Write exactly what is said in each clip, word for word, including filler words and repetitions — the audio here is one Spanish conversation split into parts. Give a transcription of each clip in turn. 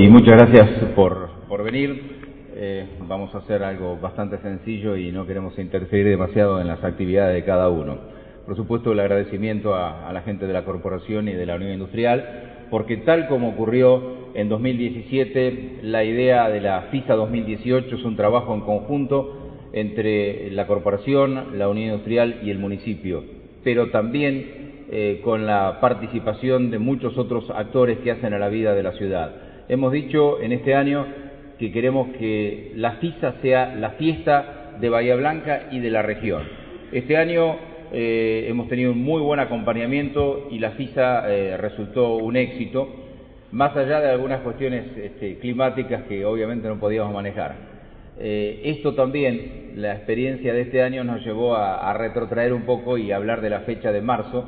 y muchas gracias por, por venir. Eh, vamos a hacer algo bastante sencillo y no queremos interferir demasiado en las actividades de cada uno. Por supuesto, el agradecimiento a, a la gente de la Corporación y de la Unión Industrial, porque tal como ocurrió en dos mil diecisiete, la idea de la FISA dos mil dieciocho es un trabajo en conjunto entre la Corporación, la Unión Industrial y el municipio, pero también eh, con la participación de muchos otros actores que hacen a la vida de la ciudad. Hemos dicho en este año que queremos que la FISA sea la fiesta de Bahía Blanca y de la región. Este año eh, hemos tenido un muy buen acompañamiento y la FISA eh, resultó un éxito, más allá de algunas cuestiones este, climáticas que obviamente no podíamos manejar. Eh, esto también, la experiencia de este año nos llevó a, a retrotraer un poco y hablar de la fecha de marzo,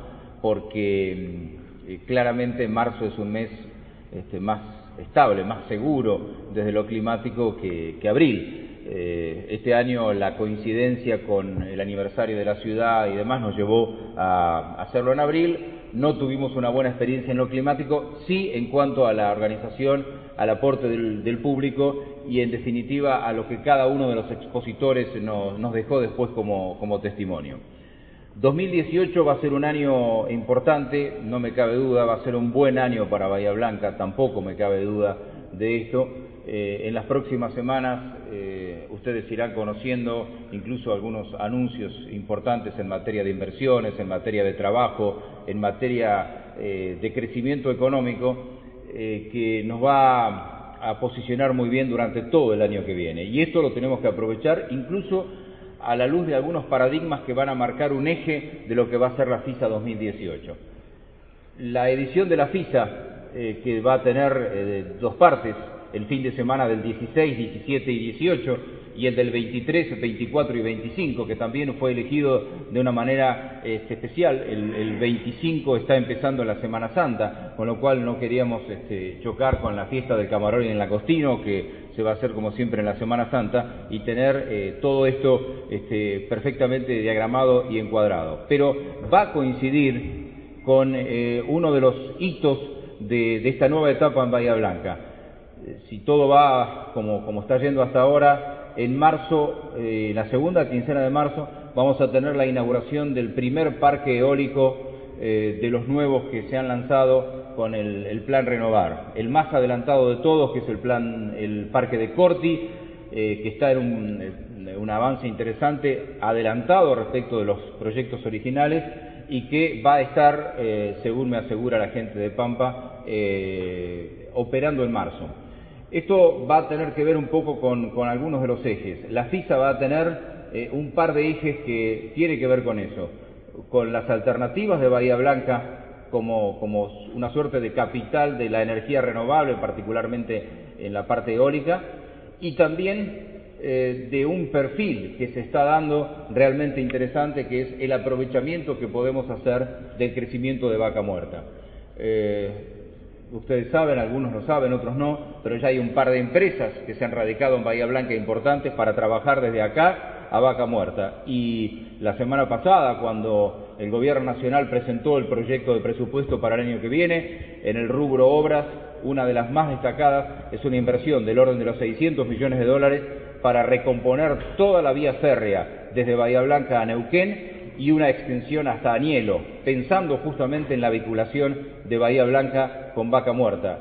porque eh, claramente marzo es un mes este, más estable, más seguro desde lo climático que, que abril. Eh, este año la coincidencia con el aniversario de la ciudad y demás nos llevó a hacerlo en abril. No tuvimos una buena experiencia en lo climático, sí en cuanto a la organización, al aporte del, del público y en definitiva a lo que cada uno de los expositores nos, nos dejó después como, como testimonio. dos mil dieciocho va a ser un año importante, no me cabe duda, va a ser un buen año para Bahía Blanca, tampoco me cabe duda de esto. Eh, en las próximas semanas eh, ustedes irán conociendo incluso algunos anuncios importantes en materia de inversiones, en materia de trabajo, en materia eh, de crecimiento económico, eh, que nos va a posicionar muy bien durante todo el año que viene. Y esto lo tenemos que aprovechar incluso a la luz de algunos paradigmas que van a marcar un eje de lo que va a ser la FISA dos mil dieciocho. La edición de la FISA, eh, que va a tener eh, dos partes, el fin de semana del dieciséis, diecisiete y dieciocho, y el del veintitrés, veinticuatro y veinticinco, que también fue elegido de una manera este, especial. El, el veinticinco está empezando en la Semana Santa, con lo cual no queríamos este, chocar con la fiesta del Camarón y el Langostino, que se va a hacer como siempre en la Semana Santa, y tener eh, todo esto este, perfectamente diagramado y encuadrado. Pero va a coincidir con eh, uno de los hitos de, de esta nueva etapa en Bahía Blanca. Eh, si todo va como, como está yendo hasta ahora, en marzo, eh, la segunda quincena de marzo, vamos a tener la inauguración del primer parque eólico eh, de los nuevos que se han lanzado con el, el plan Renovar. El más adelantado de todos, que es el plan, el parque de Corti, eh, que está en un, en un avance interesante, adelantado respecto de los proyectos originales, y que va a estar, eh, según me asegura la gente de Pampa, eh, operando en marzo. Esto va a tener que ver un poco con, con algunos de los ejes. La FISA va a tener eh, un par de ejes que tiene que ver con eso, con las alternativas de Bahía Blanca como, como una suerte de capital de la energía renovable, particularmente en la parte eólica, y también eh, de un perfil que se está dando realmente interesante, que es el aprovechamiento que podemos hacer del crecimiento de Vaca Muerta. Eh, Ustedes saben, algunos lo saben, otros no, pero ya hay un par de empresas que se han radicado en Bahía Blanca importantes para trabajar desde acá a Vaca Muerta. Y la semana pasada, cuando el Gobierno Nacional presentó el proyecto de presupuesto para el año que viene, en el rubro obras, una de las más destacadas es una inversión del orden de los seiscientos millones de dólares para recomponer toda la vía férrea desde Bahía Blanca a Neuquén y una extensión hasta Anielo, pensando justamente en la vinculación de Bahía Blanca con Vaca Muerta.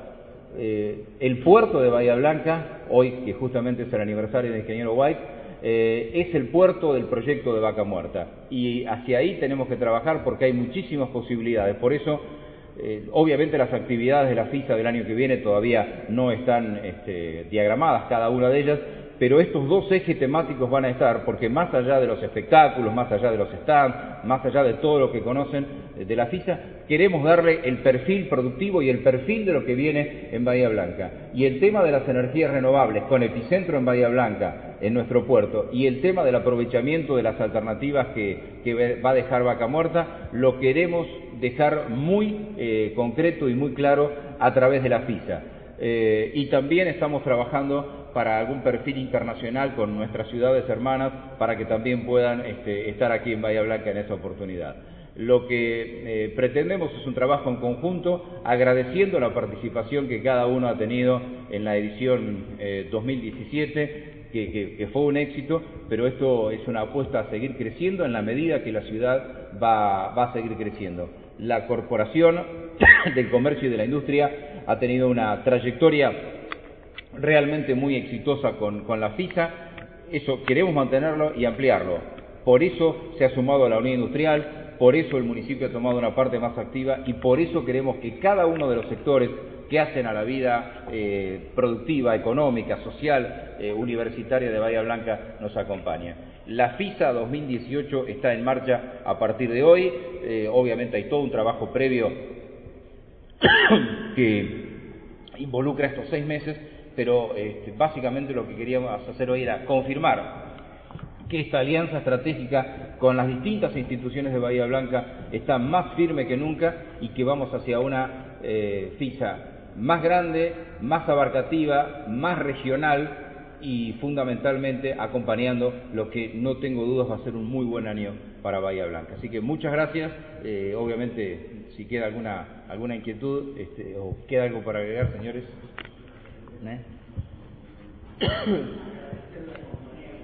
Eh, el puerto de Bahía Blanca, hoy que justamente es el aniversario del ingeniero White, eh, es el puerto del proyecto de Vaca Muerta, y hacia ahí tenemos que trabajar porque hay muchísimas posibilidades. Por eso, eh, obviamente las actividades de la FISA del año que viene todavía no están este, diagramadas cada una de ellas, pero estos dos ejes temáticos van a estar, porque más allá de los espectáculos, más allá de los stands, más allá de todo lo que conocen de la FISA, queremos darle el perfil productivo y el perfil de lo que viene en Bahía Blanca. Y el tema de las energías renovables, con epicentro en Bahía Blanca, en nuestro puerto, y el tema del aprovechamiento de las alternativas que, que va a dejar Vaca Muerta, lo queremos dejar muy eh, concreto y muy claro a través de la FISA. Eh, y también estamos trabajando para algún perfil internacional con nuestras ciudades hermanas, para que también puedan este, estar aquí en Bahía Blanca en esa oportunidad. Lo que eh, pretendemos es un trabajo en conjunto, agradeciendo la participación que cada uno ha tenido en la edición eh, dos mil diecisiete, que, que, que fue un éxito, pero esto es una apuesta a seguir creciendo en la medida que la ciudad va, va a seguir creciendo. La Corporación del Comercio y de la Industria ha tenido una trayectoria realmente muy exitosa con, con la FISA. Eso queremos mantenerlo y ampliarlo. Por eso se ha sumado a la Unión Industrial, por eso el municipio ha tomado una parte más activa y por eso queremos que cada uno de los sectores que hacen a la vida eh, productiva, económica, social, eh, universitaria de Bahía Blanca nos acompañe. La FISA dos mil dieciocho está en marcha a partir de hoy. Eh, obviamente hay todo un trabajo previo que involucra estos seis meses, pero este, básicamente lo que queríamos hacer hoy era confirmar que esta alianza estratégica con las distintas instituciones de Bahía Blanca está más firme que nunca y que vamos hacia una eh, FISA más grande, más abarcativa, más regional y fundamentalmente acompañando lo que no tengo dudas va a ser un muy buen año para Bahía Blanca. Así que muchas gracias. Eh, obviamente, si queda alguna alguna inquietud este, o queda algo para agregar, señores. ¿Eh?